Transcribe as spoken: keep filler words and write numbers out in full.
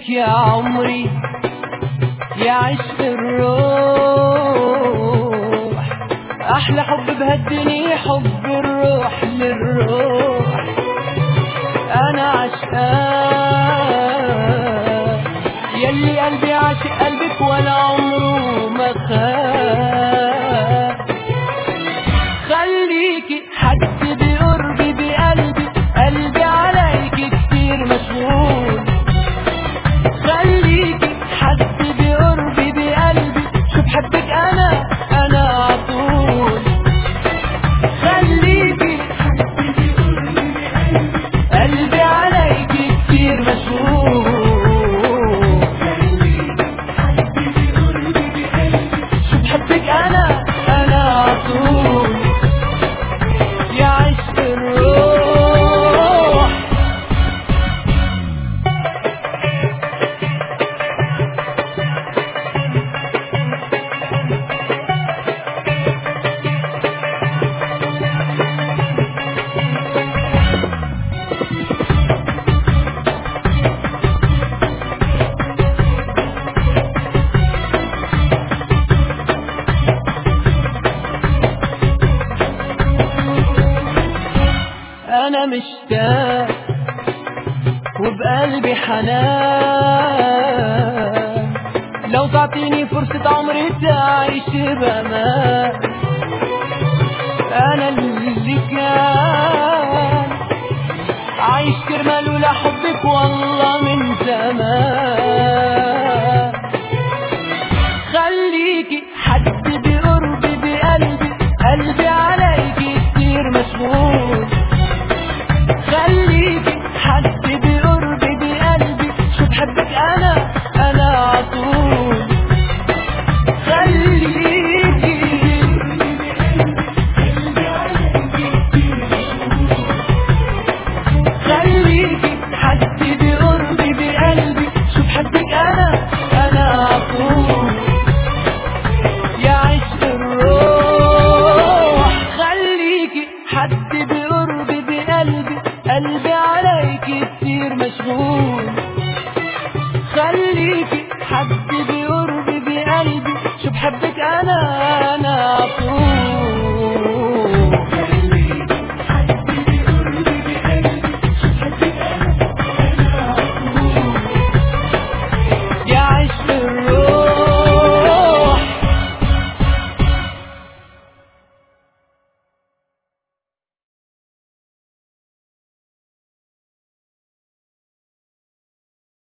لك يا عمري يا عشق الروح، احلى حب بهالدنيا حب الروح للروح. انا عشقان يلي قلبي عاشق قلبك ولا عمره ما خان. خليكي حد بقربي بقلبي، قلبي عليكي كتير مشغول. خليكي حد بقربي بقلبي، شو بحبك انا انا عطول. خليكي حد بقربي بقلبي، قلبي عليكي كتير مشغول. خليكي حد بقربي بقلبي، شو بحبك انا انا عطول يا عشق الروح. أنا مشتاق وبقلبي حنان، لو تعطيني فرصة عمري تعيش بأمان. أنا اللي كان عايش كرمال ولا حبك والله من زمان. خليكي حد بقربي بقلبي، قلبي عليكي كتير مشغول. خليكي حد بقربي بقلبي، شو بحبك انا انا عطول. خليكي خليكي حد بقربي بقلبي، شو بحبك انا انا عطول يا عشق الروح. خليكي حد بقربي بقلبي، قلبي عليكي كتير مشغول. خليكي حد بقربي بقلبي، شو بحبك انا انا عطول.